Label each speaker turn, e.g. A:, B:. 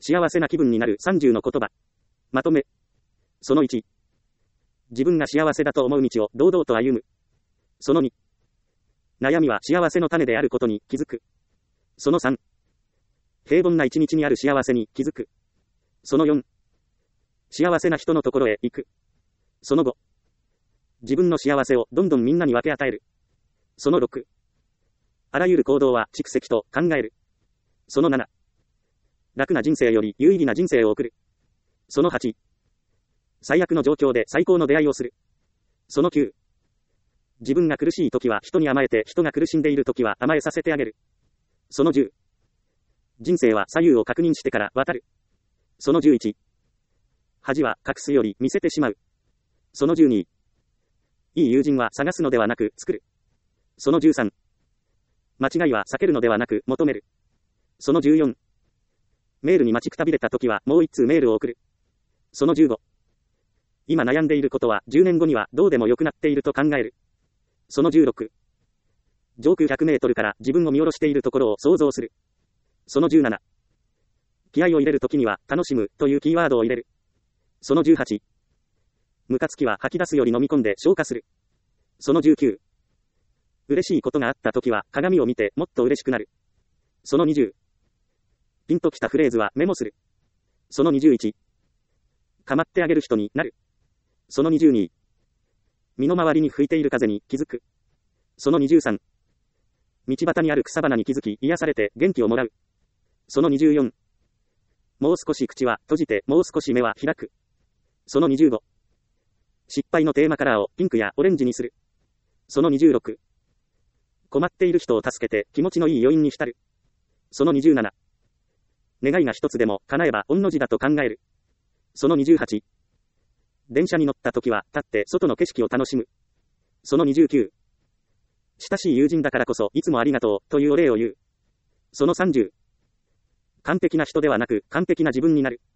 A: 幸せな気分になる30の言葉。まとめ。その1。自分が幸せだと思う道を堂々と歩む。その2。悩みは幸せの種であることに気づく。その3。平凡な一日にある幸せに気づく。その4。幸せな人のところへ行く。その5。自分の幸せをどんどんみんなに分け与える。その6。あらゆる行動は蓄積と考える。その7。楽な人生より有意義な人生を送る。その8。最悪の状況で最高の出会いをする。その9。自分が苦しい時は人に甘えて人が苦しんでいる時は甘えさせてあげる。その10。人生は左右を確認してから渡る。その11。恥は隠すより見せてしまう。その12。いい友人は探すのではなく作る。その13。間違いは避けるのではなく求める。その14。メールに待ちくたびれた時はもう一通メールを送る。その15。今悩んでいることは10年後にはどうでもよくなっていると考える。その16。上空100メートルから自分を見下ろしているところを想像する。その17。気合を入れるときには楽しむというキーワードを入れる。その18。ムカつきは吐き出すより飲み込んで消化する。その19。嬉しいことがあったときは鏡を見てもっと嬉しくなる。その20。ピンときたフレーズはメモする。その21。構ってあげる人になる。その22。身の回りに吹いている風に気づく。その23。道端にある草花に気づき癒されて元気をもらう。その24。もう少し口は閉じてもう少し目は開く。その25。失敗のテーマカラーをピンクやオレンジにする。その26。困っている人を助けて気持ちのいい余韻に浸る。その27。願いが一つでも叶えば御の字だと考える。その28。電車に乗った時は立って外の景色を楽しむ。その29。親しい友人だからこそいつもありがとうというお礼を言う。その30。完璧な人ではなく完璧な自分になる。